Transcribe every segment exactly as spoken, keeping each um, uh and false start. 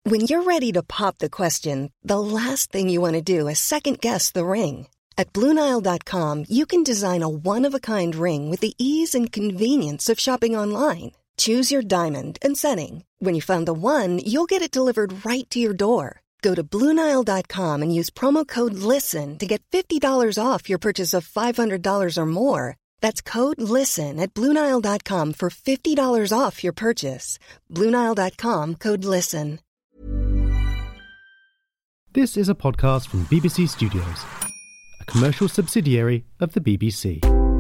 When you're ready to pop the question, the last thing you want to do is second-guess the ring. At Blue Nile dot com, you can design a one-of-a-kind ring with the ease and convenience of shopping online. Choose your diamond and setting. When you find the one, you'll get it delivered right to your door. Go to Blue Nile dot com and use promo code LISTEN to get fifty dollars off your purchase of five hundred dollars or more. That's code LISTEN at Blue Nile dot com for fifty dollars off your purchase. Blue Nile dot com, code LISTEN. This is a podcast from B B C Studios, a commercial subsidiary of the B B C.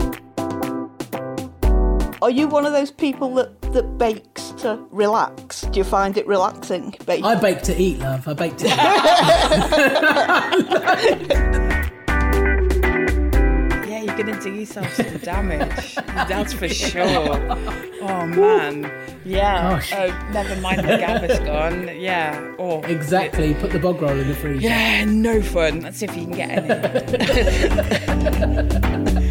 Are you one of those people that, that bakes to relax? Do you find it relaxing, baking? I bake to eat, love. I bake to eat. Yeah, you're going to do yourself some damage. That's for sure. Oh, man. Yeah. Gosh. Oh, never mind the gabba's gone. Yeah. Oh. Exactly. Put the bog roll in the freezer. Yeah, no fun. Let's see if you can get any.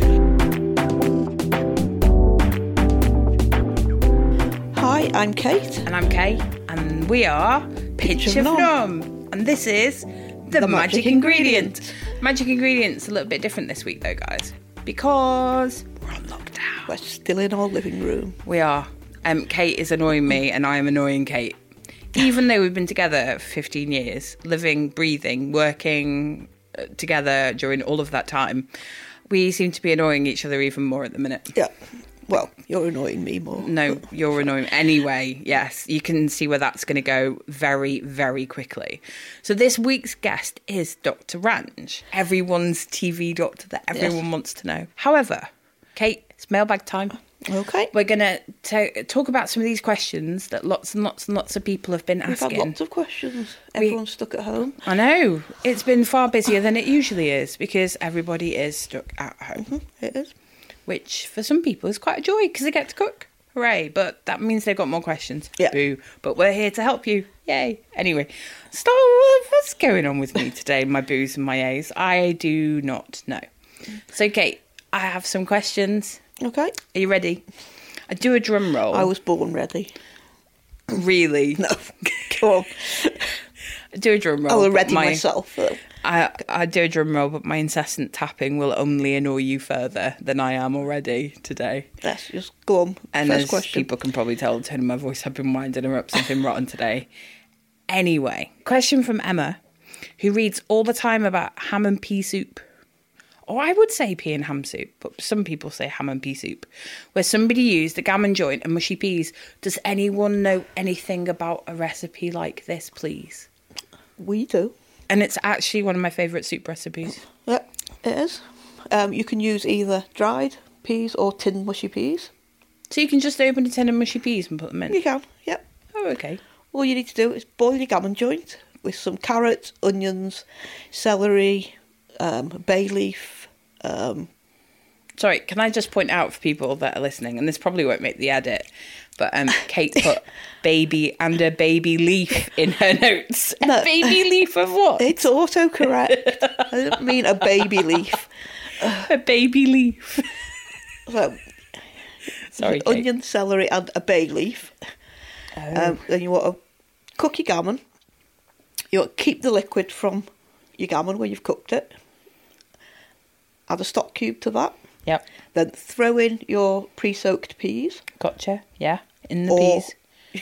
Hi, I'm Kate. And I'm Kay. And we are Pinch, Pinch of of Nom. And this is The, The Magic, Magic Ingredient. Ingredient. Magic Ingredient's a little bit different this week, though, guys. Because we're on lockdown. We're still in our living room. We are. Um, Kate is annoying me and I am annoying Kate. Even though we've been together for fifteen years, living, breathing, working together during all of that time, we seem to be annoying each other even more at the minute. Yeah. Well, you're annoying me more. No, you're annoying. Anyway, yes, you can see where that's going to go very, very quickly. So this week's guest is Doctor Ranj, everyone's T V doctor that everyone yes. wants to know. However, Kate, it's mailbag time. Okay. We're going to talk about some of these questions that lots and lots and lots of people have been We've asking. had lots of questions. Everyone's we, stuck at home. I know. It's been far busier than it usually is because everybody is stuck at home. Mm-hmm, it is. Which, for some people, is quite a joy because they get to cook. Hooray. But that means they've got more questions. Yeah. Boo. But we're here to help you. Yay. Anyway, start what's going on with me today, my boos and my A's? I do not know. So, Kate, I have some questions. Okay. Are you ready? I do a drum roll. I was born ready. Really? No. Go on. I do a drum roll. I will ready my, myself, though. I, I do a drum roll, but my incessant tapping will only annoy you further than I am already today. Let's just go on. And First as question. people can probably tell, the tone of my voice, I've been winding her up something rotten today. Anyway, question from Emma, who reads all the time about ham and pea soup. Or I would say pea and ham soup, but some people say ham and pea soup, where somebody used the gammon joint and mushy peas. Does anyone know anything about a recipe like this, please? We do. And it's actually one of my favourite soup recipes. Yeah, it is. Um, you can use either dried peas or tinned mushy peas. So you can just open a tin of mushy peas and put them in? You can, yep. Oh, okay. All you need to do is boil your gammon joint with some carrots, onions, celery, um, bay leaf. Um, Sorry, can I just point out for people that are listening, and this probably won't make the edit, but um, Kate put baby and a baby leaf in her notes. No, a baby leaf of what? It's autocorrect. I didn't mean a baby leaf. A baby leaf. So, Sorry, Kate. Onion, celery and a bay leaf. Oh. Um, then you want to cook your gammon. You want to keep the liquid from your gammon when you've cooked it. Add a stock cube to that. Yep. Then throw in your pre-soaked peas. Gotcha. Yeah. In the or, peas.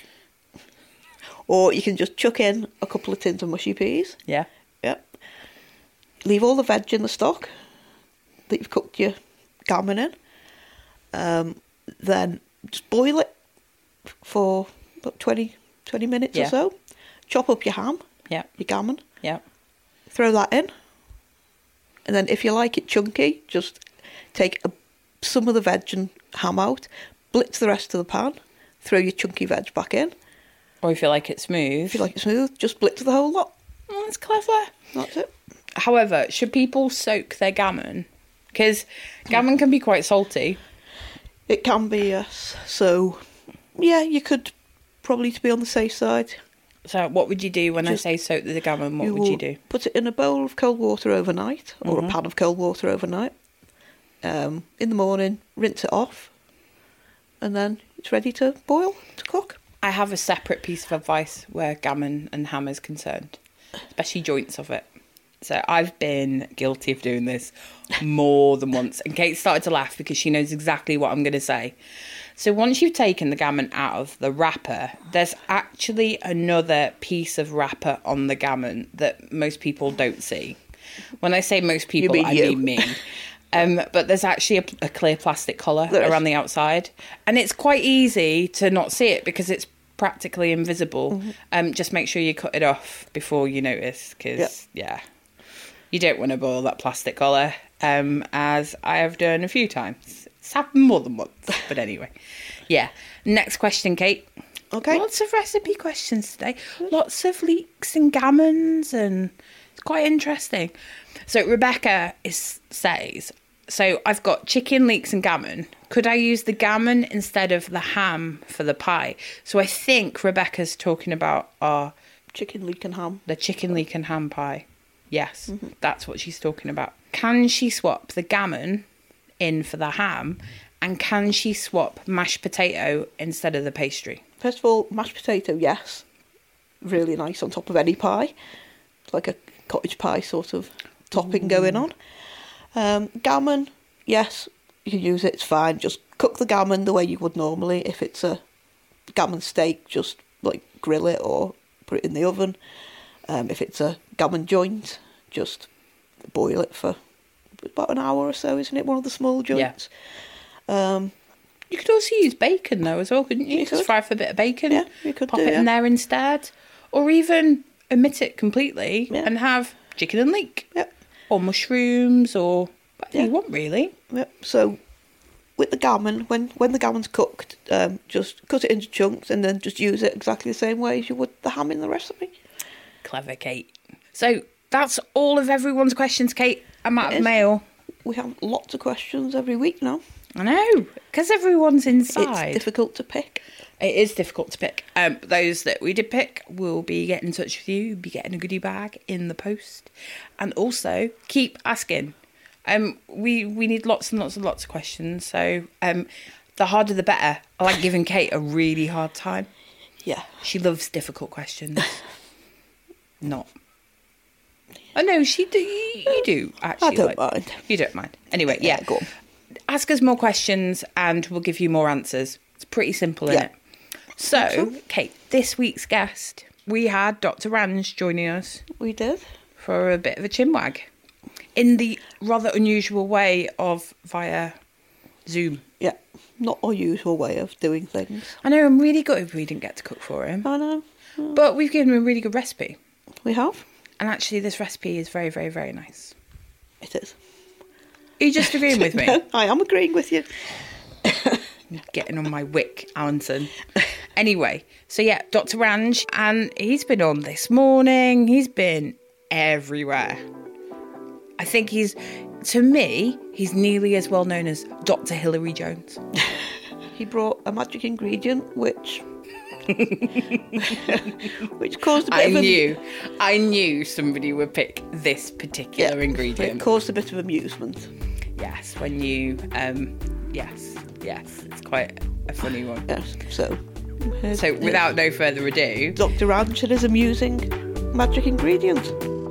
Or you can just chuck in a couple of tins of mushy peas. Yeah. Yep. Leave all the veg in the stock that you've cooked your gammon in. Um, then just boil it for about twenty, twenty minutes yeah. or so. Chop up your ham. Yeah. Your gammon. Yeah. Throw that in. And then if you like it chunky, just take a, some of the veg and ham out, blitz the rest of the pan, throw your chunky veg back in. Or if you like it smooth. If you like it smooth, just blitz the whole lot. Oh, that's clever. That's it. However, should people soak their gammon? Because gammon can be quite salty. It can be, yes. So, yeah, you could probably, to be on the safe side. So what would you do when Just, I say soak the gammon? What you would you do? Put it in a bowl of cold water overnight, or mm-hmm. a pan of cold water overnight. Um, in the morning, rinse it off, and then it's ready to boil, to cook. I have a separate piece of advice where gammon and ham is concerned, especially joints of it. So I've been guilty of doing this more than once. And Kate started to laugh because she knows exactly what I'm going to say. So once you've taken the gammon out of the wrapper, there's actually another piece of wrapper on the gammon that most people don't see. When I say most people, mean I you. mean me. Um, but there's actually a, a clear plastic collar There is. around the outside. And it's quite easy to not see it because it's practically invisible. Mm-hmm. Um, just make sure you cut it off before you notice because, yeah, you don't want to boil that plastic collar, um, as I have done a few times. It's happened more than once. But anyway, yeah. Next question, Kate. Okay. Lots of recipe questions today. Lots of leeks and gammons, and it's quite interesting. So Rebecca is says, so I've got chicken, leeks and gammon. Could I use the gammon instead of the ham for the pie? So I think Rebecca's talking about our Chicken, leek and ham. the chicken, leek and ham pie. Yes, mm-hmm. That's what she's talking about. Can she swap the gammon in for the ham? And can she swap mashed potato instead of the pastry? First of all, mashed potato, yes. Really nice on top of any pie. It's like a cottage pie sort of topping mm. going on. Um, gammon, yes, you can use it, it's fine. Just cook the gammon the way you would normally. If it's a gammon steak, just like grill it or put it in the oven. Um, if it's a gammon joint, just boil it for about an hour or so, isn't it? One of the small joints. Yeah. Um, you could also use bacon though as well, couldn't you? You Just could. fry for a bit of bacon. Yeah, you could pop do, it yeah. in there instead, or even omit it completely Yeah. and have chicken and leek, Yep. or mushrooms, or whatever Yeah. you want really. Yep. So with the gammon, when when the gammon's cooked, um, just cut it into chunks and then just use it exactly the same way as you would the ham in the recipe. Clever, Kate. So that's all of everyone's questions, Kate. I'm out It of is. mail. We have lots of questions every week now. I know, because everyone's inside. It's difficult to pick. It is difficult to pick. Um, those that we did pick will be getting in touch with you, be getting a goodie bag in the post. And also, keep asking. Um, we, we need lots and lots and lots of questions. So um, the harder the better. I like giving Kate a really hard time. Yeah. She loves difficult questions. Not. Oh, no, she do. You, you do, actually. I don't like, mind. You don't mind. Anyway, yeah. Yeah, go on. Ask us more questions and we'll give you more answers. It's pretty simple, isn't Yeah. it? So, Kate, this week's guest, we had Doctor Ranj joining us We did. for a bit of a chinwag in the rather unusual way of via Zoom. Yeah. Not our usual way of doing things. I know, I'm really gutted we didn't get to cook for him, I know. but we've given him a really good recipe. We have. And actually, this recipe is very, very, very nice. It is. Are you just agreeing with me? No, I am agreeing with you. Getting on my wick, Alanson. Anyway, so yeah, Doctor Ranj, and he's been on this morning. He's been everywhere. I think he's, to me, he's nearly as well known as Doctor Hilary Jones. He brought a magic ingredient which which caused a bit I of knew, I knew somebody would pick this particular yeah, ingredient. It caused a bit of amusement. Yes, when you, um, yes, yes, it's quite a funny one. Yes. So here's- So without no further ado, Doctor Ranj and his amusing magic ingredient.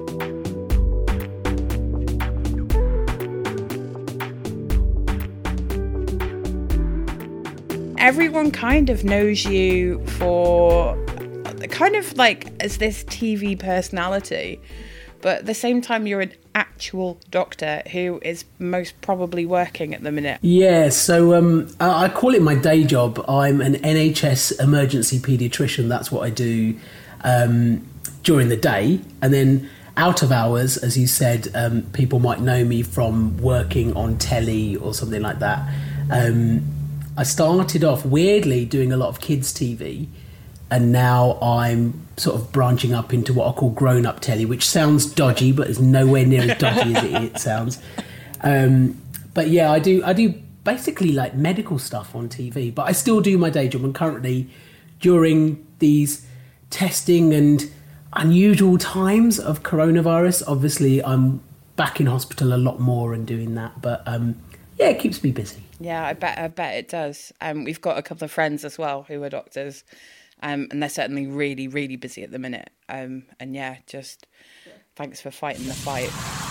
everyone kind of knows you for kind of like as this T V personality, but at the same time you're an actual doctor who is most probably working at the minute. Yeah, so um, I I call it my day job. I'm an N H S emergency paediatrician. That's what I do um, during the day. And then out of hours, as you said, um, people might know me from working on telly or something like that. Um, I started off weirdly doing a lot of kids' T V, and now I'm sort of branching up into what I call grown-up telly, which sounds dodgy, but is nowhere near as dodgy as it, it sounds. Um, but yeah, I do I do basically like medical stuff on T V, but I still do my day job. And currently, during these testing and unusual times of coronavirus, obviously I'm back in hospital a lot more and doing that. But um, yeah, it keeps me busy. Yeah, I bet I bet it does. Um, we've got a couple of friends as well who are doctors, Um, and they're certainly really, really busy at the minute. Um, and yeah, just thanks for fighting the fight.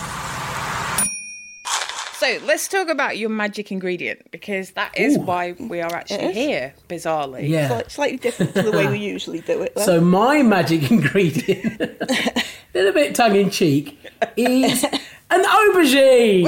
So let's talk about your magic ingredient, because that is Ooh. why we are actually It is. here, bizarrely. Yeah. Slight- slightly different to the way we usually do it. Though. So my magic ingredient, a little bit tongue in cheek, is an aubergine.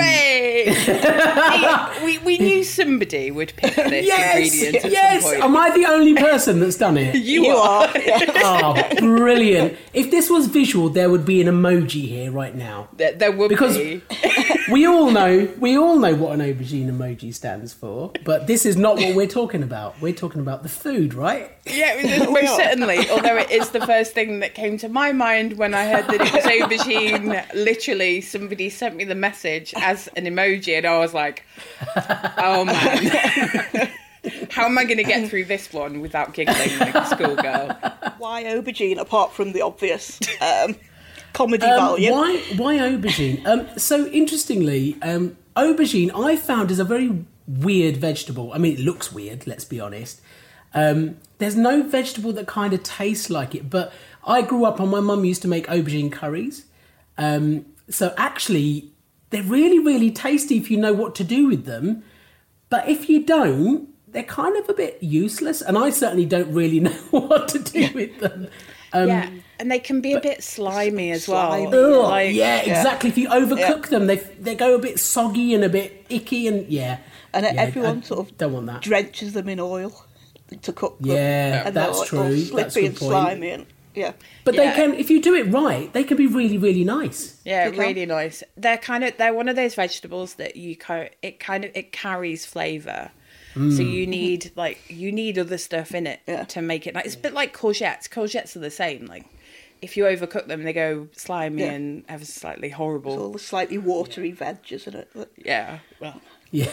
Way! we, we knew somebody would pick this Yes, ingredient at yes. some point. Am I the only person that's done it? You, You are. are. Yeah. Oh, brilliant! If this was visual, there would be an emoji here right now. There, there would Because- be. We all know, we all know what an aubergine emoji stands for, but this is not what we're talking about. We're talking about the food, right? Yeah, it was most certainly. Although it is the first thing that came to my mind when I heard that it was aubergine. Literally, somebody sent me the message as an emoji, and I was like, "Oh man, how am I going to get through this one without giggling like a schoolgirl?" Why aubergine, apart from the obvious um, comedy Um, value? why, why aubergine? Um, so interestingly, um, aubergine I found is a very weird vegetable. I mean, it looks weird. Let's be honest. Um, there's no vegetable that kind of tastes like it. But I grew up and my mum used to make aubergine curries. Um, so actually, they're really, really tasty if you know what to do with them. But if you don't, they're kind of a bit useless. And I certainly don't really know what to do with them. Um, Yeah, and they can be a bit slimy as well. Slimy. Ugh, Like, yeah, exactly. If you overcook Yeah. them, they they go a bit soggy and a bit icky, and yeah. And yeah, everyone I sort of don't want that. drenches them in oil to cook them. Yeah, and that's they're all- all true. slippy That's a good and point. slimy. And, yeah. But Yeah. they can, if you do it right, they can be really, really nice. Yeah, They can. really nice. They're kind of they're one of those vegetables that you kind it kind of it carries flavour. So you need like you need other stuff in it Yeah. to make it nice. It's a bit like courgettes. Courgettes are the same. Like if you overcook them, they go slimy Yeah. and ever so slightly It's horrible. all the slightly watery veg, isn't it? But- Yeah. Well, Yeah.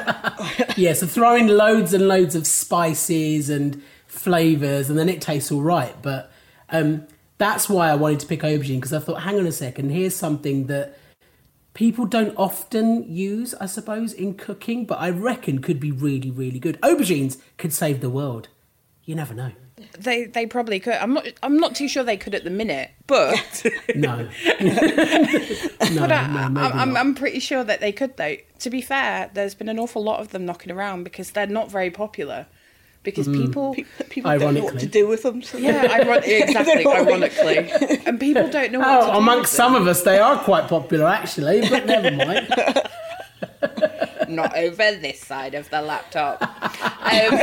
Yeah, so throw in loads and loads of spices and flavours, and then it tastes all right. But um, that's why I wanted to pick aubergine, because I thought, hang on a second, here's something that people don't often use, I suppose, in cooking, but I reckon could be really, really good. Aubergines could save the world. You never know. they they probably could. I'm not I'm not too sure they could at the minute, but No. no, but I, no, I, maybe I'm not. I'm pretty sure that they could though. To be fair, there's been an awful lot of them knocking around because they're not very popular. Because people, Pe- People don't know what Ironically. to do with them. So yeah, iron- exactly, They're all- ironically, and people don't know. What to Oh, do amongst with some of us, they are quite popular, actually, but never mind. them. Not over this side of the laptop. Um,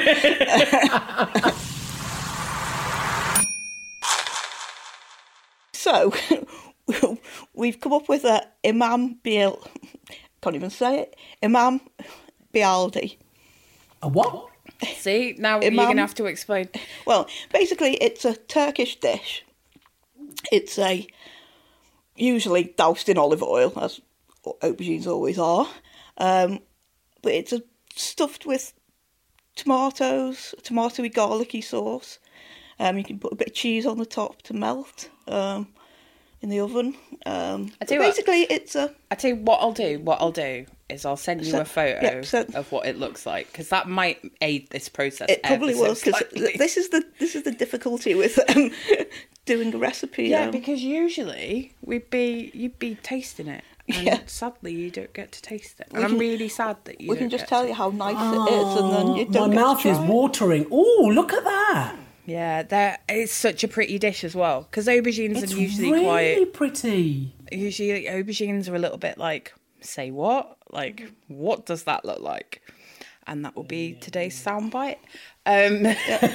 So we've come up with a Imam Bil. Can't even say it. Imam Bialdi. A what? see, now you're Imam- going to have to explain. Well, basically, it's a Turkish dish. It's a usually doused in olive oil, as aubergines always are. Um, but it's a, stuffed with tomatoes, a tomatoey garlicky sauce. Um, you can put a bit of cheese on the top to melt um, in the oven. Um, I tell you but what- basically, it's a I tell you what I'll do. What I'll do is I'll send you So- a photo yeah, so- of what it looks like because that might aid this process. it probably ever so will because slightly. this is the this is the difficulty with um, doing a recipe. Yeah, um, because usually we'd be you'd be tasting it, and Yeah. sadly you don't get to taste it. And We I'm can- really sad that you. we don't can just get tell to. you how nice it is, and then you My don't. get to mouth is try it. watering. Oh, look at that. Yeah, that it's such a pretty dish as well because aubergines It's are usually really quite. pretty. Usually aubergines are a little bit like, say what? Like, what does that look like? And that will be today's soundbite. Um,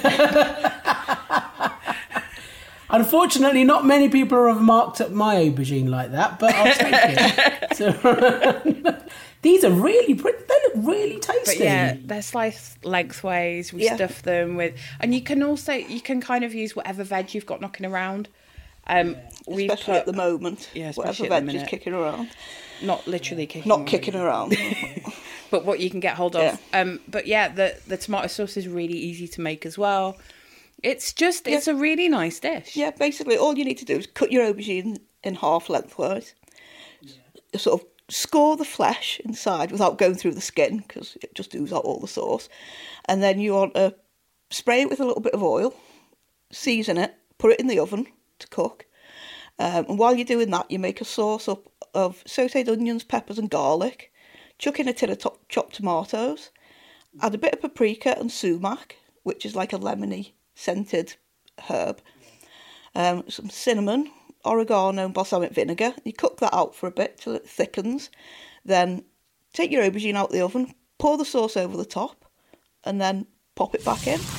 Unfortunately, not many people have marked up my aubergine like that, but I'll take it. So, these are really pretty. They look really tasty. But yeah, they're sliced lengthways. We Yeah. stuff them with, and you can also you can kind of use whatever veg you've got knocking around. Um, we've Especially put at the moment. Yeah, whatever especially at the veg is minute. kicking around. not literally kicking, Not around, kicking around. but what you can get hold of. Yeah. Um, but yeah, the the tomato sauce is really easy to make as well. It's just it's a really nice dish. Yeah, basically all you need to do is cut your aubergine in half lengthwise. Sort of score the flesh inside without going through the skin because it just oozes out all the sauce. And then you want to spray it with a little bit of oil season it, put it in the oven to cook. Um, and while you're doing that, you make a sauce up of sautéed onions, peppers and garlic. Chuck in a tin of to- chopped tomatoes. Add a bit of paprika and sumac, which is like a lemony scented herb. Um, some cinnamon, oregano and balsamic vinegar. You cook that out for a bit till it thickens. Then take your aubergine out of the oven, pour the sauce over the top, and then pop it back in.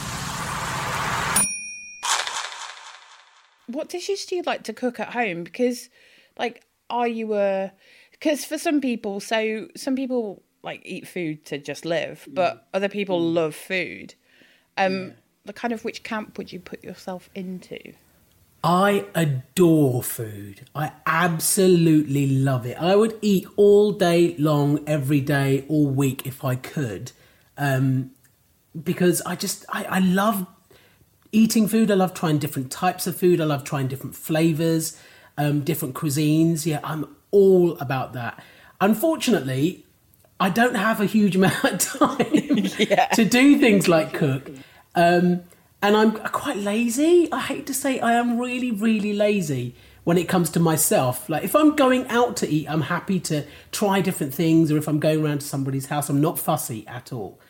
What dishes do you like to cook at home? Because, like, are you a... Because for some people, so some people, like, eat food to just live, but mm. other people mm. love food. Um, yeah. The kind of which camp would you put yourself into? I adore food. I absolutely love it. I would eat all day long, every day, all week if I could. Um, because I just, I, I love eating food. I love trying different types of food. I love trying different flavours, um, different cuisines. Yeah, I'm all about that. Unfortunately, I don't have a huge amount of time yeah. to do things like cook. Um, and I'm quite lazy. I hate to say I am really, really lazy when it comes to myself. Like if I'm going out to eat, I'm happy to try different things. Or if I'm going around to somebody's house, I'm not fussy at all.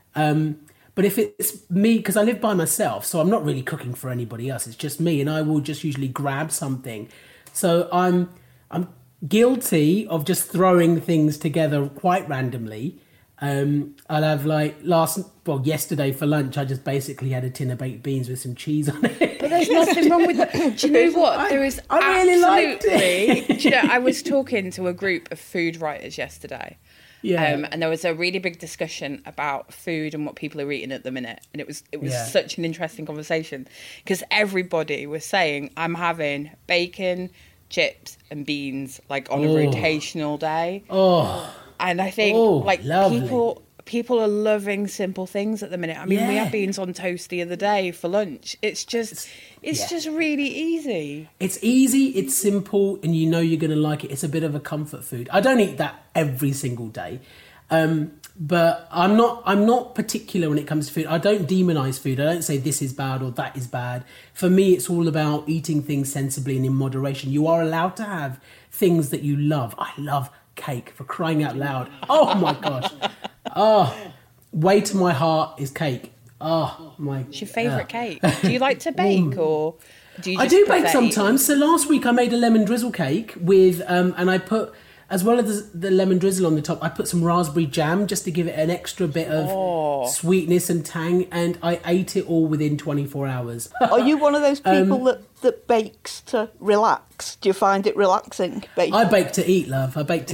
Um, but if it's me, because I live by myself, so I'm not really cooking for anybody else. It's just me, and I will just usually grab something. So I'm I'm guilty of just throwing things together quite randomly. Um, I'll have like last, well, yesterday for lunch, I just basically had a tin of baked beans with some cheese on it. But there's nothing wrong with that. Do you know what? I, there is I really liked it. Do you know, I was talking to a group of food writers yesterday. Yeah. Um, and there was a really big discussion about food and what people are eating at the minute. And it was it was yeah. such an interesting conversation because everybody was saying, I'm having bacon, chips and beans like on oh. a rotational day. Oh. And I think oh, like lovely. people people are loving simple things at the minute. I mean, yeah. we had beans on toast the other day for lunch. It's just it's, it's yeah. just really easy. It's easy, it's simple, and you know you're going to like it. It's a bit of a comfort food. I don't eat that every single day. Um, but I'm not I'm not particular when it comes to food. I don't demonize food. I don't say this is bad or that is bad. For me, it's all about eating things sensibly and in moderation. You are allowed to have things that you love. I love cake, for crying out loud. Oh my gosh. Oh, way to my heart is cake. Oh my. What's your favourite uh, cake? Do you like to bake or do you just I do bake sometimes. So last week I made a lemon drizzle cake with, um, and I put, as well as the lemon drizzle on the top, I put some raspberry jam just to give it an extra bit of oh. sweetness and tang, and I ate it all within twenty-four hours. Are you one of those people um, that, that bakes to relax? Do you find it relaxing, baking? I bake to eat, love. I bake to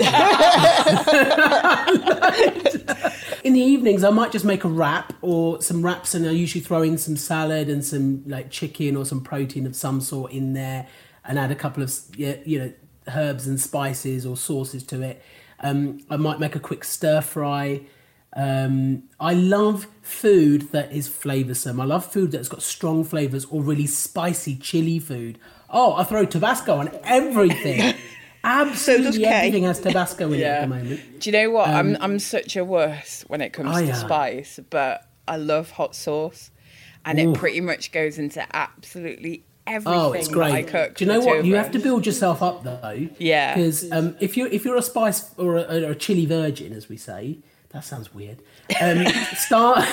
eat. In the evenings, I might just make a wrap or some wraps, and I usually throw in some salad and some like chicken or some protein of some sort in there, and add a couple of, you know, herbs and spices or sauces to it. Um, I might make a quick stir fry. Um, I love food that is flavoursome. I love food that's got strong flavours or really spicy chili food. Oh, I throw Tabasco on everything. Absolutely so everything has Tabasco in yeah. it at the moment. Do you know what? Um, I'm I'm such a wuss when it comes to spice, but I love hot sauce, and Ooh. It pretty much goes into absolutely everything. Oh, it's great. That I cook. Do you know what? You have to build yourself up though. Yeah. Because um, if you're if you're a spice or a, or a chili virgin, as we say, that sounds weird. Um, start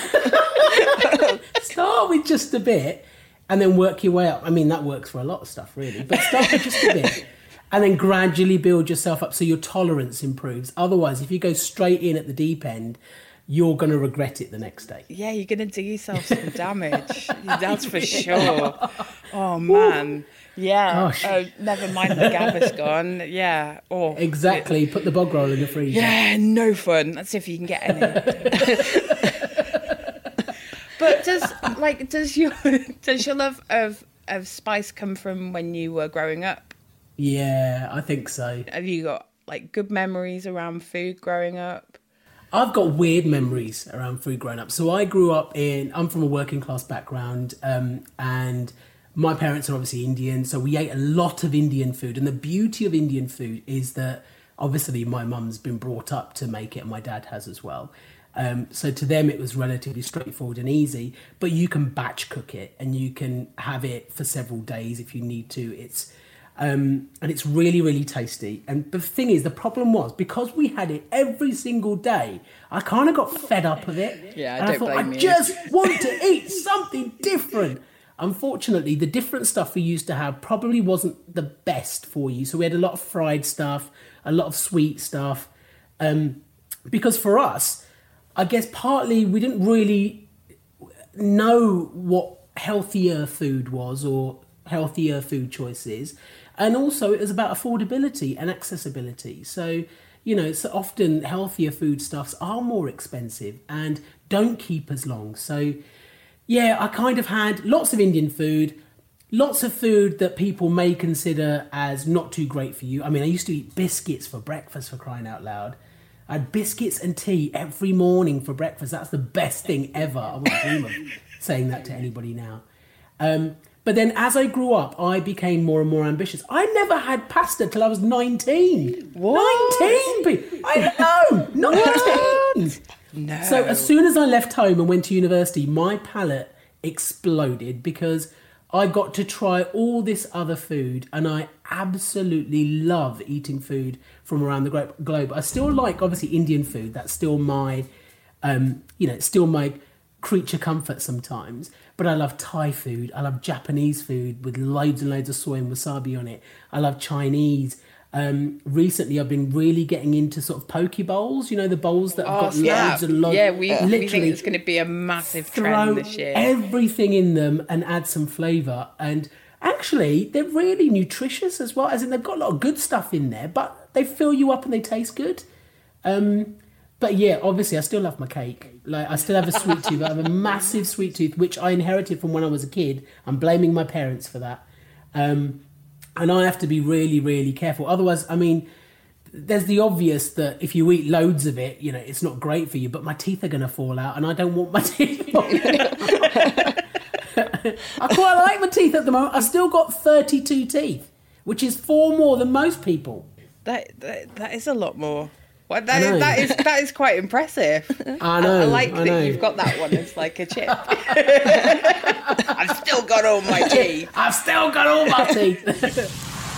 start with just a bit, and then work your way up. I mean, that works for a lot of stuff, really. But start with just a bit, and then gradually build yourself up so your tolerance improves. Otherwise, if you go straight in at the deep end, you're going to regret it the next day. Yeah, you're going to do yourself some damage. That's for sure. Oh, man. Ooh. Yeah. Oh, never mind the Gaviscon. Yeah. Oh, exactly. Put the bog roll in the freezer. Yeah, no fun. Let's see if you can get any. But does like does your does your love of of spice come from when you were growing up? Yeah, I think so. Have you got like good memories around food growing up? I've got weird memories around food growing up. So I grew up in, I'm from a working class background, um, and my parents are obviously Indian, so we ate a lot of Indian food. And the beauty of Indian food is that obviously my mum's been brought up to make it, and my dad has as well. Um, so to them, it was relatively straightforward and easy. But you can batch cook it, and you can have it for several days if you need to. It's um, and it's really, really tasty. And the thing is, the problem was, because we had it every single day, I kind of got fed up of it. Yeah, I and don't I thought, blame I you. just want to eat something different. Unfortunately, the different stuff we used to have probably wasn't the best for you. So we had a lot of fried stuff, a lot of sweet stuff. Um, because for us, I guess partly we didn't really know what healthier food was or healthier food choices. And also it was about affordability and accessibility. So, you know, so often healthier foodstuffs are more expensive and don't keep as long. So, yeah, I kind of had lots of Indian food, lots of food that people may consider as not too great for you. I mean, I used to eat biscuits for breakfast, for crying out loud. I had biscuits and tea every morning for breakfast. That's the best thing ever. I wouldn't dream of saying that to anybody now. Um, but then as I grew up, I became more and more ambitious. I never had pasta till I was nineteen. What? nineteen! I know! nineteen! No. So as soon as I left home and went to university, my palate exploded because I got to try all this other food, and I absolutely love eating food from around the glo- globe. I still like, obviously, Indian food. That's still my, um, you know, it's still my creature comfort sometimes. But I love Thai food. I love Japanese food with loads and loads of soy and wasabi on it. I love Chinese. Um, recently, I've been really getting into sort of poke bowls. You know, the bowls that have Oh, got yeah. loads and loads. Yeah, we, we literally think it's going to be a massive throw trend this year. everything in them and add some flavour. And actually, they're really nutritious as well. As in, they've got a lot of good stuff in there, but they fill you up and they taste good. Um, but yeah, obviously, I still love my cake. Like, I still have a sweet tooth. I have a massive sweet tooth, which I inherited from when I was a kid. I'm blaming my parents for that. Um, and I have to be really, really careful. Otherwise, I mean, there's the obvious that if you eat loads of it, you know, it's not great for you, but my teeth are going to fall out and I don't want my teeth falling out. I quite like my teeth at the moment. I've still got thirty-two teeth, which is four more than most people. That, that that is a lot more. Well, I that, know. is, that is that is quite impressive. I know. I, I like I that know. you've got that one as like a chip. I've still got all my teeth. I've still got all my teeth.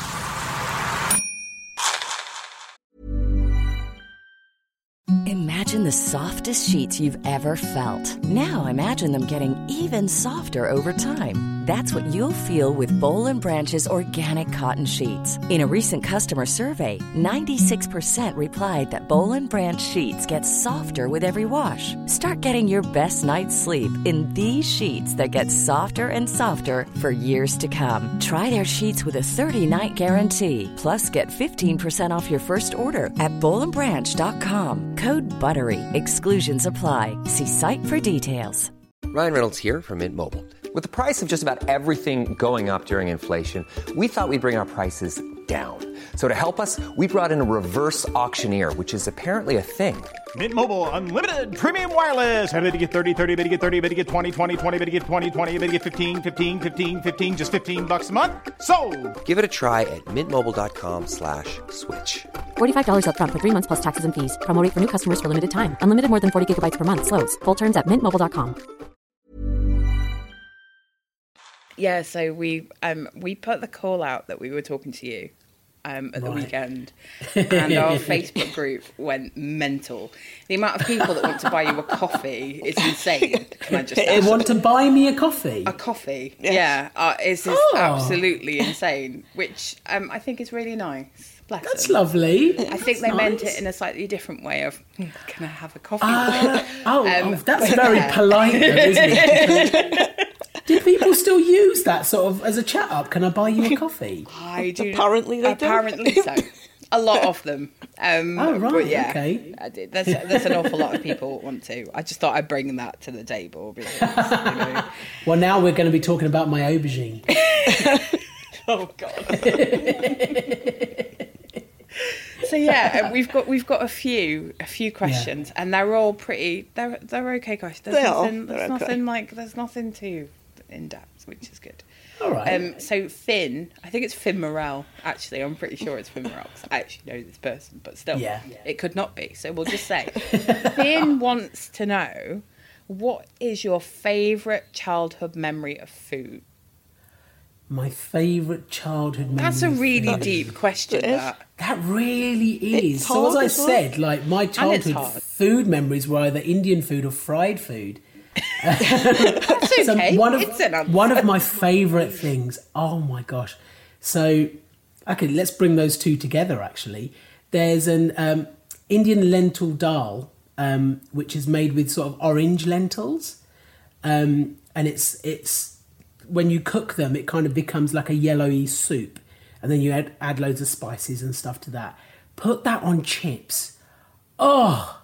Imagine the softest sheets you've ever felt. Now imagine them getting even softer over time. That's what you'll feel with Boll and Branch's organic cotton sheets. In a recent customer survey, ninety-six percent replied that Boll and Branch sheets get softer with every wash. Start getting your best night's sleep in these sheets that get softer and softer for years to come. Try their sheets with a thirty-night guarantee. Plus, get fifteen percent off your first order at boll and branch dot com. Code BUTTERY. Exclusions apply. See site for details. Ryan Reynolds here from Mint Mobile. With the price of just about everything going up during inflation, we thought we'd bring our prices down. So to help us, we brought in a reverse auctioneer, which is apparently a thing. Mint Mobile Unlimited Premium Wireless. How to get thirty, thirty, how to get thirty, how to get twenty, twenty, twenty, how to get twenty, twenty, how to get fifteen, fifteen, fifteen, fifteen, just fifteen bucks a month? Sold! Give it a try at mintmobile.com slash switch. forty-five dollars up front for three months plus taxes and fees. Promo rate for new customers for limited time. Unlimited more than forty gigabytes per month. Slows full terms at mint mobile dot com. Yeah, so we um we put the call out that we were talking to you um at the Right. weekend, and our Facebook group went mental. The amount of people that want to buy you a coffee is insane. Can I just They add? want to buy me a coffee. A coffee, yeah, uh, it's just Oh. absolutely insane, which um I think is really nice. Bless That's them. lovely. I think That's they meant nice. it in a slightly different way of, "Hmm, can I have a coffee? Uh, oh, Um, oh, that's but very yeah. polite, though, isn't it? Did people still use that sort of as a chat up? Can I buy you a coffee? I do. Apparently they do. Apparently so. A lot of them. Um, Oh, right, but yeah, okay. I did. There's, there's an awful lot of people that want to. I just thought I'd bring that to the table because, you know. Well, now we're going to be talking about my aubergine. Oh God. So yeah, we've got we've got a few a few questions, Yeah. and they're all pretty. They're they're okay questions. There's They are. nothing. There's They're okay. nothing like. There's nothing too in depth, which is good. All right. Um, so Finn, I think it's Finn Morel, actually. I'm pretty sure it's Finn Morel, because I actually know this person, but still, Yeah. it could not be. So we'll just say, Finn wants to know, what is your favourite childhood memory of food? My favourite childhood memory. That's a of really food. deep question, It is. that. That really is. It's So as hard I as well. said, like my childhood hard. food memories were either Indian food or fried food. That's So okay. one of It's an answer. one of my favourite things. Oh my gosh! So, okay, let's bring those two together. Actually, there's an um, Indian lentil dal, um, which is made with sort of orange lentils, um, and it's it's when you cook them, it kind of becomes like a yellowy soup, and then you add add loads of spices and stuff to that. Put that on chips. Oh.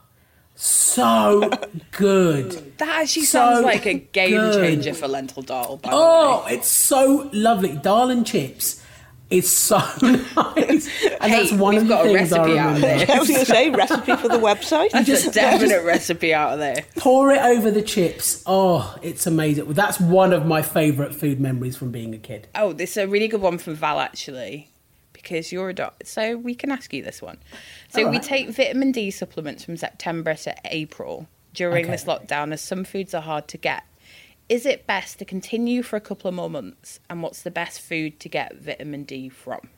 So good. That actually So sounds like a game good. changer for lentil dal, by Oh, the way. it's so lovely. Dal and chips is so nice. And Hey, that's one we've of the got a things I recipe out remember. there. I was going to say, recipe for the website. That's a definite recipe out of there. Pour it over the chips. Oh, it's amazing. Well, that's one of my favourite food memories from being a kid. Oh, this is a really good one from Val, actually, because you're a doctor. So we can ask you this one. So All we right. take vitamin D supplements from September to April during Okay. this lockdown, as some foods are hard to get. Is it best to continue for a couple of more months? And what's the best food to get vitamin D from?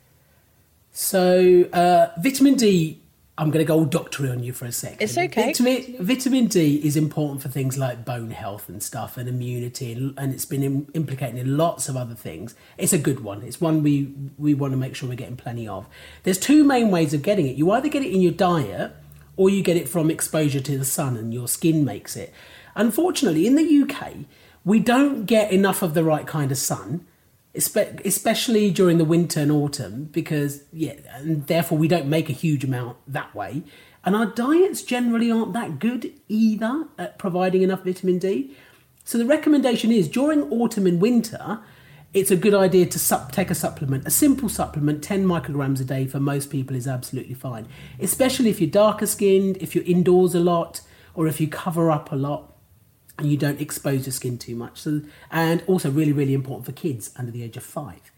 So, uh, vitamin D, I'm going to go all doctory on you for a second. It's okay. Vitamin, vitamin D is important for things like bone health and stuff and immunity, and, and it's been im- implicated in lots of other things. It's a good one. It's one we, we want to make sure we're getting plenty of. There's two main ways of getting it. You either get it in your diet or you get it from exposure to the sun and your skin makes it. Unfortunately, in the U K, we don't get enough of the right kind of sun, espe- especially during the winter and autumn, because, yeah, and therefore we don't make a huge amount that way. And our diets generally aren't that good either at providing enough vitamin D. So the recommendation is during autumn and winter, it's a good idea to sup- take a supplement. A simple supplement, ten micrograms a day for most people is absolutely fine, especially if you're darker skinned, if you're indoors a lot, or if you cover up a lot and you don't expose your skin too much. So, and also really, really important for kids under the age of five.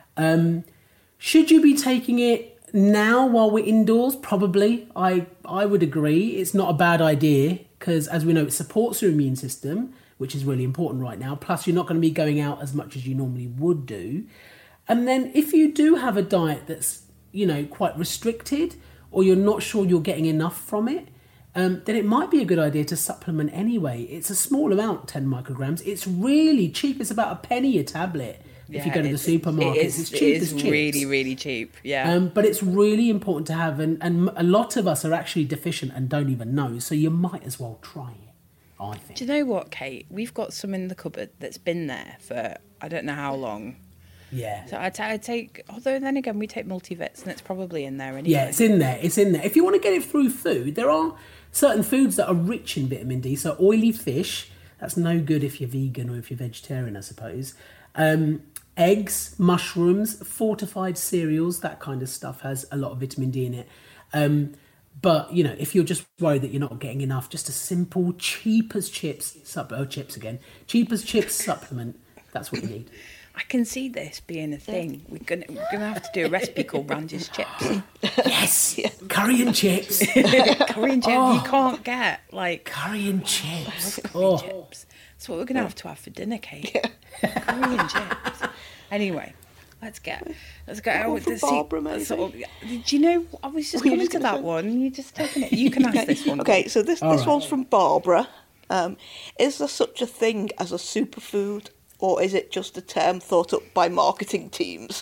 Um, should you be taking it now while we're indoors? Probably. I, I would agree. It's not a bad idea because, as we know, it supports your immune system, which is really important right now. Plus, you're not going to be going out as much as you normally would do. And then if you do have a diet that's, you know, quite restricted, or you're not sure you're getting enough from it, um, then it might be a good idea to supplement anyway. It's a small amount, ten micrograms. It's really cheap. It's about a penny a tablet if you go to the it's- supermarkets. It is, it's it cheap is as chips. really, really cheap. Yeah. Um, but it's really important to have, and, and a lot of us are actually deficient and don't even know, so you might as well try it, I think. Do you know what, Kate? We've got some in the cupboard that's been there for I don't know how long. Yeah. So I ta- I take, although then again, we take multivits and it's probably in there anyway. Yeah, it's in there. It's in there. If you want to get it through food, there are certain foods that are rich in vitamin D. So oily fish, that's no good if you're vegan or if you're vegetarian, I suppose. Um, eggs, mushrooms, fortified cereals, that kind of stuff has a lot of vitamin D in it. Um, but, you know, if you're just worried that you're not getting enough, just a simple, cheap as chips, sup- oh, chips again, cheap as chips supplement, that's what you need. I can see this being a thing. We're gonna we're gonna have to do a recipe called Randy's Chips. Yes, curry and chips. Curry and chips. Oh. You can't get like Curry and chips. curry Oh. chips. That's what we're gonna have to have for dinner, Kate. Curry and chips. Anyway, let's get let's get out one with from this. Barbara, maybe? Sort of, do you know? I was just Were you coming just to gonna that say- one. You're just taking it. You can ask this one. Okay, so this, All this right. one's from Barbara. Um, is there such a thing as a superfood, or is it just a term thought up by marketing teams?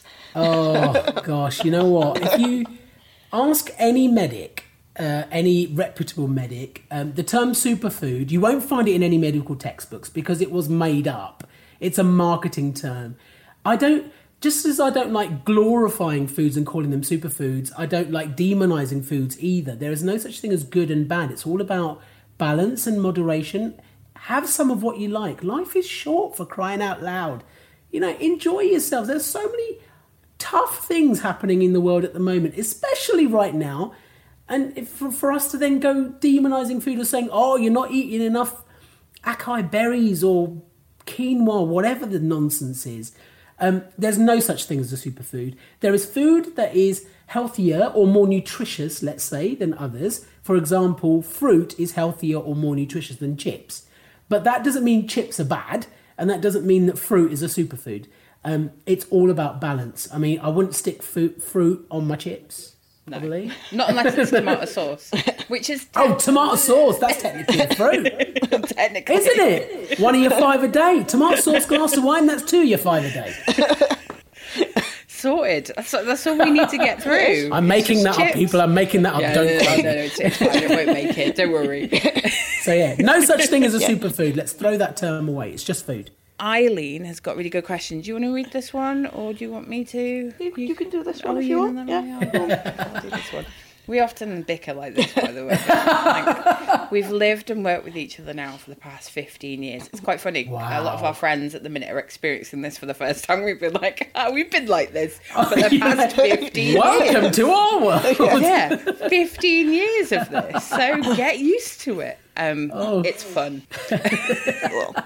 Oh, gosh, you know what? If you ask any medic, uh, any reputable medic, um, the term superfood, you won't find it in any medical textbooks because it was made up. It's a marketing term. I don't, just as I don't like glorifying foods and calling them superfoods, I don't like demonizing foods either. There is no such thing as good and bad. It's all about balance and moderation. Have some of what you like. Life is short, for crying out loud. You know, enjoy yourselves. There's so many tough things happening in the world at the moment, especially right now. And if, for, for us to then go demonising food or saying, oh, you're not eating enough acai berries or quinoa, whatever the nonsense is. Um, there's no such thing as a superfood. There is food that is healthier or more nutritious, let's say, than others. For example, fruit is healthier or more nutritious than chips. But that doesn't mean chips are bad, and that doesn't mean that fruit is a superfood. Um, it's all about balance. I mean, I wouldn't stick fruit, fruit on my chips. No, probably. Not unless it's tomato sauce, which is... Oh, tomato sauce, that's technically a fruit. Technically. Isn't it? One of your five a day. Tomato sauce, glass of wine, that's two of your five a day. Sorted. That's, that's all we need to get through. I'm making that chips. up, people. I'm making that up. Yeah, Don't no, no, quote no, me. no, it's, it's fine. It won't make it. Don't worry. So yeah, no such thing as a Yeah. superfood. Let's throw that term away. It's just food. Eileen has got really good questions. Do you want to read this one, or do you want me to? You, you can do this one Oh, if you you and want. then Yeah. I'll, I'll do this one. We often bicker like this, by the way. Like, we've lived and worked with each other now for the past fifteen years. It's quite funny. Wow. A lot of our friends at the minute are experiencing this for the first time. We've been like, oh, we've been like this for the Yeah. past fifteen years. Welcome to our world. Yeah, fifteen years of this. So get used to it. Um, Oh. It's fun. Well,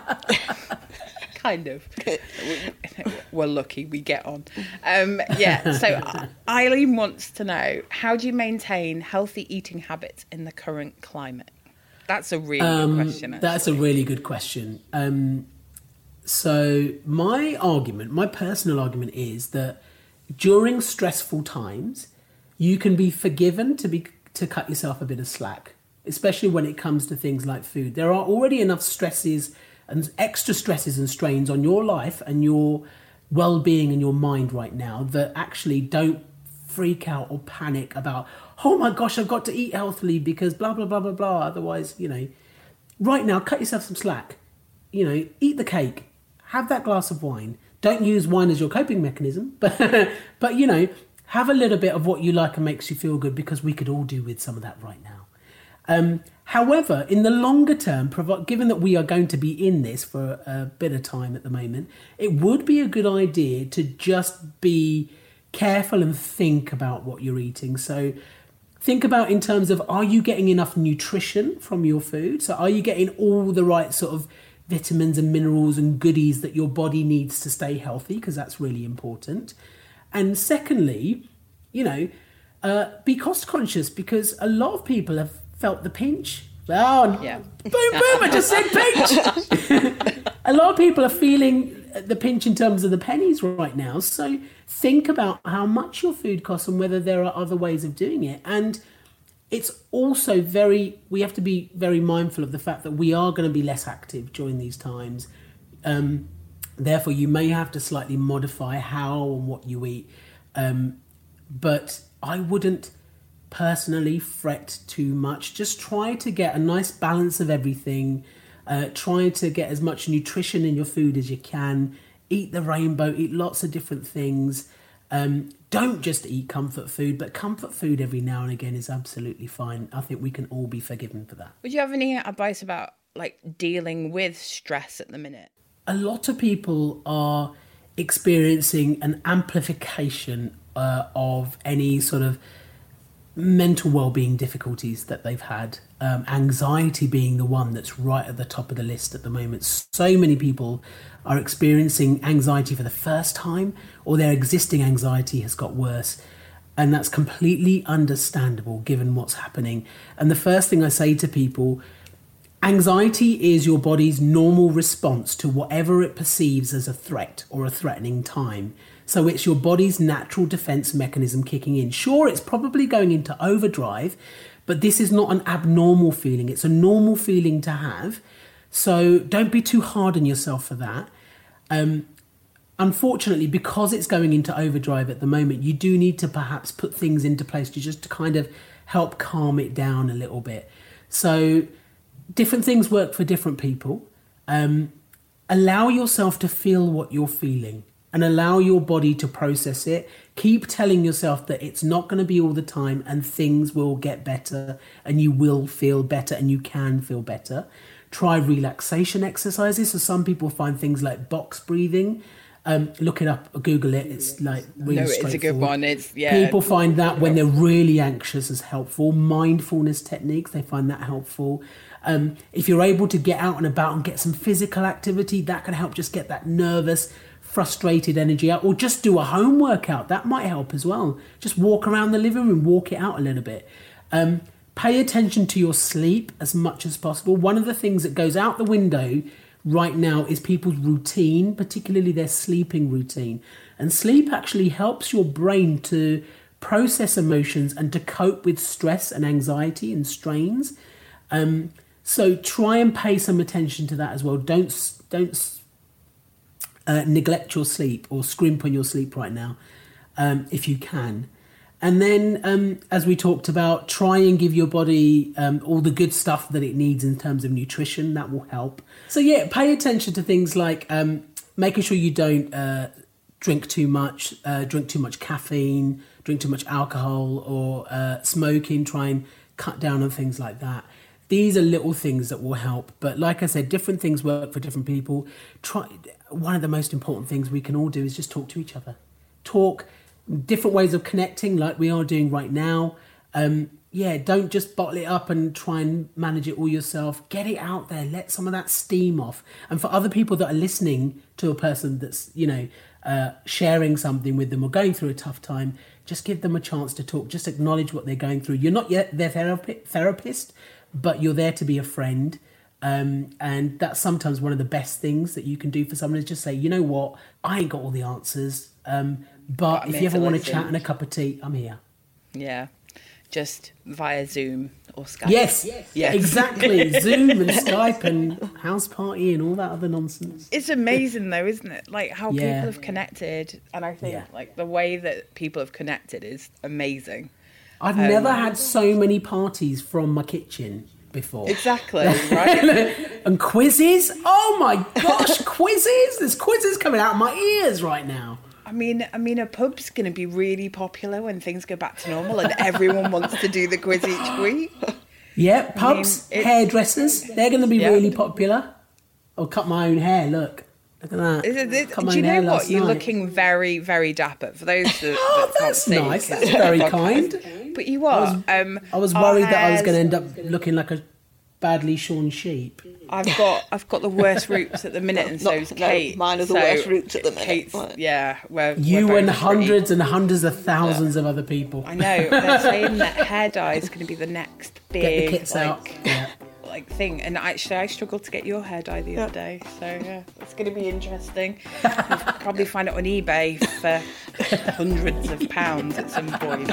Kind of. We're lucky we get on. Um, yeah, so Eileen wants to know, how do you maintain healthy eating habits in the current climate? That's a really Um, good question. Actually. That's a really good question. Um, so my argument, my personal argument is that during stressful times, you can be forgiven to be to cut yourself a bit of slack, especially when it comes to things like food. There are already enough stresses and extra stresses and strains on your life and your well-being and your mind right now that actually don't freak out or panic about, oh my gosh, I've got to eat healthily because blah, blah, blah, blah, blah. Otherwise, you know, right now, cut yourself some slack. You know, eat the cake, have that glass of wine. Don't use wine as your coping mechanism, but, but you know, have a little bit of what you like and makes you feel good, because we could all do with some of that right now. Um, however, in the longer term, provi- given that we are going to be in this for a bit of time at the moment, it would be a good idea to just be careful and think about what you're eating. So think about in terms of, are you getting enough nutrition from your food? So are you getting all the right sort of vitamins and minerals and goodies that your body needs to stay healthy? Because that's really important. And secondly, you know, uh, be cost conscious, because a lot of people have felt the pinch. Oh, Yeah. boom, boom, I just said pinch. A lot of people are feeling the pinch in terms of the pennies right now. So think about how much your food costs and whether there are other ways of doing it. And it's also very, we have to be very mindful of the fact that we are going to be less active during these times. Um, therefore, you may have to slightly modify how and what you eat. Um, but I wouldn't personally fret too much. Just try to get a nice balance of everything. Uh, try to get as much nutrition in your food as you can. Eat the rainbow, eat lots of different things. Um, don't just eat comfort food, but comfort food every now and again is absolutely fine. I think we can all be forgiven for that. Would you have any advice about like dealing with stress at the minute? A lot of people are experiencing an amplification uh, of any sort of mental well-being difficulties that they've had, um, anxiety being the one that's right at the top of the list at the moment. So many people are experiencing anxiety for the first time, or their existing anxiety has got worse, and that's completely understandable given what's happening. And the first thing I say to people, anxiety is your body's normal response to whatever it perceives as a threat or a threatening time. So it's your body's natural defense mechanism kicking in. Sure, it's probably going into overdrive, but this is not an abnormal feeling. It's a normal feeling to have. So don't be too hard on yourself for that. Um, unfortunately, because it's going into overdrive at the moment, you do need to perhaps put things into place to just to kind of help calm it down a little bit. So different things work for different people. Um, allow yourself to feel what you're feeling and allow your body to process it. Keep telling yourself that it's not going to be all the time and things will get better and you will feel better and you can feel better. Try relaxation exercises. So some people find things like box breathing. Um, look it up, Google it. It's like really No, it's straightforward. a good one. It's yeah. People find that when they're really anxious is helpful. Mindfulness techniques, they find that helpful. Um, if you're able to get out and about and get some physical activity, that can help just get that nervous frustrated energy out, or just do a home workout. That might help as well. Just walk around the living room, walk it out a little bit. Um, pay attention to your sleep as much as possible. One of the things that goes out the window right now is people's routine, particularly their sleeping routine. And sleep actually helps your brain to process emotions and to cope with stress and anxiety and strains. Um, so try and pay some attention to that as well. Don't don't uh, neglect your sleep or scrimp on your sleep right now, um, if you can. And then, um, as we talked about, try and give your body um, all the good stuff that it needs in terms of nutrition. That will help. So yeah, pay attention to things like um, making sure you don't uh, drink too much, uh, drink too much caffeine, drink too much alcohol, or uh, smoking. Try and cut down on things like that. These are little things that will help. But like I said, different things work for different people. Try. One of the most important things we can all do is just talk to each other. Talk. Different ways of connecting like we are doing right now. Um, yeah, don't just bottle it up and try and manage it all yourself. Get it out there. Let some of that steam off. And for other people that are listening to a person that's, you know, uh, sharing something with them or going through a tough time, just give them a chance to talk. Just acknowledge what they're going through. You're not yet their therapy- therapist, but you're there to be a friend. Um, and that's sometimes one of the best things that you can do for someone is just say, you know what, I ain't got all the answers. Um, But, but if you ever want to chat and a cup of tea, I'm here. Yeah, just via Zoom or Skype. Yes, yes. Yeah, exactly. Zoom and Skype and house party and all that other nonsense. It's amazing though, isn't it? Like how yeah. people have connected, and I think yeah. like the way that people have connected is amazing. I've um, never had so many parties from my kitchen before. Exactly, right? And quizzes. Oh my gosh, quizzes! There's quizzes coming out of my ears right now. I mean, I mean, a pub's going to be really popular when things go back to normal and everyone wants to do the quiz each week. Yeah, pubs, I mean, hairdressers, they're going to be yeah. really popular. I'll cut my own hair, look. Look at that. Is it, is, do you know what? You're night. looking very, very dapper. For those that, oh, that that's can't nice. See, that's very kind. But you are. I was, um, I was worried that I was going to end up looking like a badly shorn sheep. I've got I've got the worst roots at the minute, and so's no, Kate. Mine are the so worst roots at the minute. Kate's, yeah, we're, you we're and hundreds pretty... and hundreds of thousands yeah. of other people. I know. They're saying that hair dye is going to be the next big get the kits like, out. Yeah. like thing. And actually, I struggled to get your hair dye the other day, so yeah, it's going to be interesting. You'll probably find it on eBay for hundreds of pounds at some point.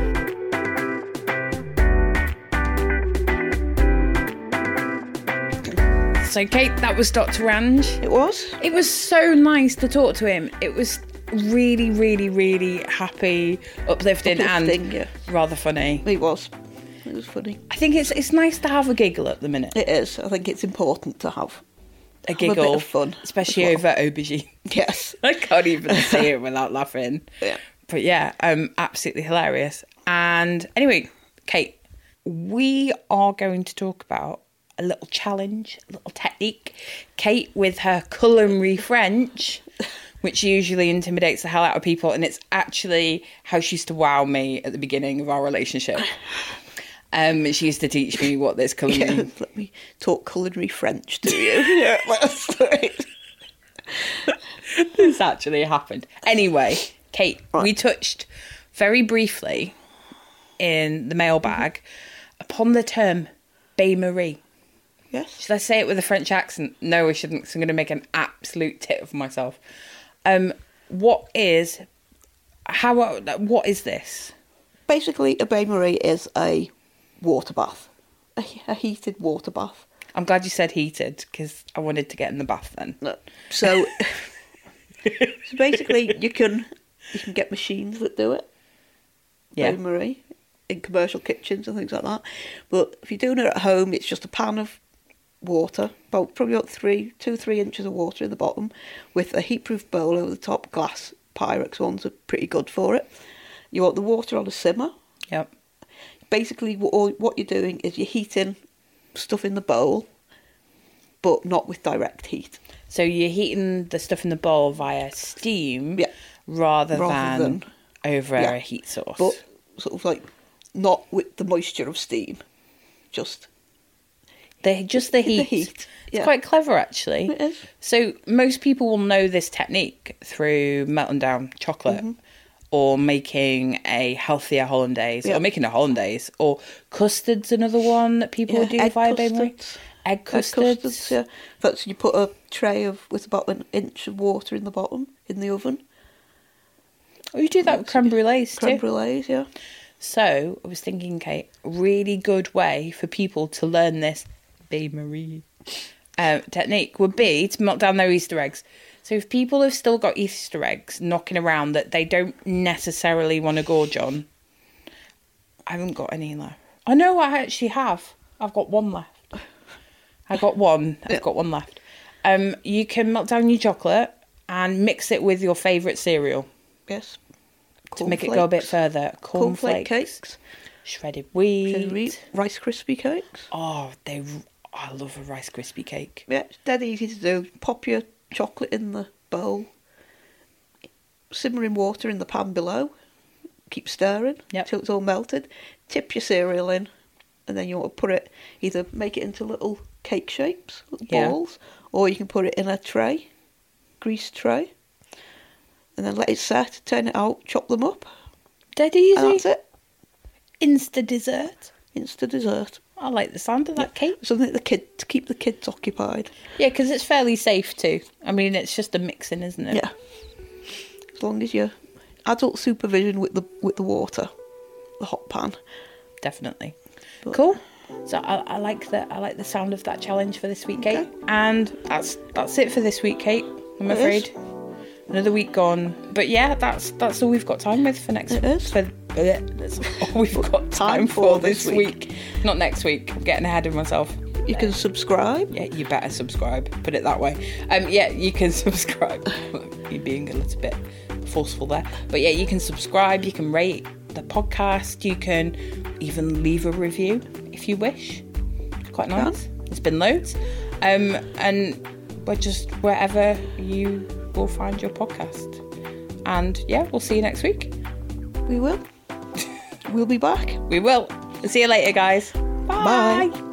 So, Kate, that was Doctor Range. It was. It was so nice to talk to him. It was really, really, really happy, uplifting, uplifting and yeah. rather funny. It was. It was funny. I think it's it's nice to have a giggle at the minute. It is. I think it's important to have a giggle, have a bit of fun, especially well. over aubergine. Yes, I can't even see it without laughing. Yeah, but yeah, um, absolutely hilarious. And anyway, Kate, we are going to talk about a little challenge, a little technique. Kate with her culinary French, which usually intimidates the hell out of people, and it's actually how she used to wow me at the beginning of our relationship. Um, she used to teach me what this culinary... Yeah, let me talk culinary French to you. Yeah, that's right. This actually happened. Anyway, Kate, right. we touched very briefly in the mailbag mm-hmm. upon the term bain-marie. Yes. Should I say it with a French accent? No, I shouldn't, because I'm going to make an absolute tit of myself. Um, what is... How? What is this? Basically, a bain-marie is a water bath. A, a heated water bath. I'm glad you said heated, because I wanted to get in the bath then. No. So, so basically, you can you can get machines that do it. Yeah. Bain-marie in commercial kitchens and things like that. But if you're doing it at home, it's just a pan of water, about probably about three, two, three inches of water in the bottom, with a heatproof bowl over the top. Glass Pyrex ones are pretty good for it. You want the water on a simmer. Yep. Basically, what, what you're doing is you're heating stuff in the bowl, but not with direct heat. So you're heating the stuff in the bowl via steam, yeah. rather, rather than, than over yeah. a heat source. But sort of like not with the moisture of steam, just The, just the heat. The heat, It's yeah. quite clever, actually. It is. So most people will know this technique through melting down chocolate Mm-hmm. or making a healthier hollandaise Yeah. or making a hollandaise, or custard's another one that people Yeah, will do egg via bain-marie. custards. Egg Egg custards. custards, yeah. That's you put a tray of with about an inch of water in the bottom in the oven. Oh, you do that with creme brulees Creme too. brulees, yeah. So I was thinking, Kate, a really good way for people to learn this bain-marie uh, technique would be to melt down their Easter eggs. So if people have still got Easter eggs knocking around that they don't necessarily want to gorge on, I haven't got any left. I know I actually have. I've got one left. I got one. I've Yeah. got one left. Um, you can melt down your chocolate and mix it with your favourite cereal Yes. to make it go a bit Cornflakes. further. Cornflake Cornflakes, cakes. shredded wheat. Shredded wheat, Rice Krispie cakes. Oh, they! I love a Rice Krispie cake. Yeah, it's dead easy to do. Pop your chocolate in the bowl. Simmer in water in the pan below. Keep stirring Yep. till it's all melted. Tip your cereal in, and then you want to put it, either make it into little cake shapes, little Yeah. balls, or you can put it in a tray, greased tray, and then let it set, turn it out, chop them up, Dead easy. and that's it. Insta dessert. Insta dessert. I like the sound of that cake. Something that the kid to keep the kids occupied. Yeah, because it's fairly safe too. I mean, it's just a mixing, isn't it? Yeah. As long as you're adult supervision with the with the water, the hot pan. Definitely. But- Cool. So I, I like the I like the sound of that challenge for this week, Kate. Okay. And that's that's it for this week, Kate. I'm It afraid. is. Another week gone. But yeah, that's that's all we've got time with for next It is. For, bleh, that's all we've got time for this week. Not next week. I'm getting ahead of myself. You can subscribe. Yeah, you better subscribe. Put it that way. Um, yeah, you can subscribe. You're being a little bit forceful there, but yeah, you can subscribe. You can rate the podcast. You can even leave a review if you wish. It's quite nice. It's been loads, um, and we're just wherever you will find your podcast. And yeah, we'll see you next week. We will. We'll be back. We will. See you later, guys. Bye. Bye.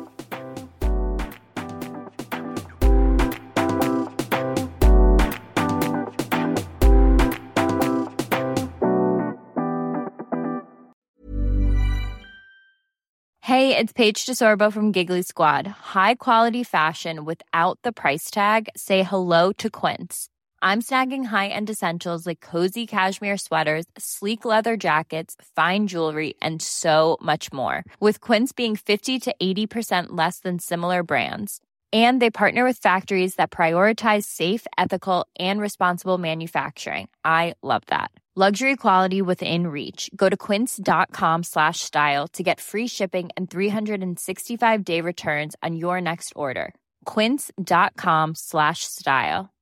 Hey, it's Paige DeSorbo from Giggly Squad. High quality fashion without the price tag. Say hello to Quince. I'm snagging high-end essentials like cozy cashmere sweaters, sleek leather jackets, fine jewelry, and so much more. With Quince being fifty to eighty percent less than similar brands. And they partner with factories that prioritize safe, ethical, and responsible manufacturing. I love that. Luxury quality within reach. Go to quince.com slash style to get free shipping and three sixty-five day returns on your next order. Quince.com slash style.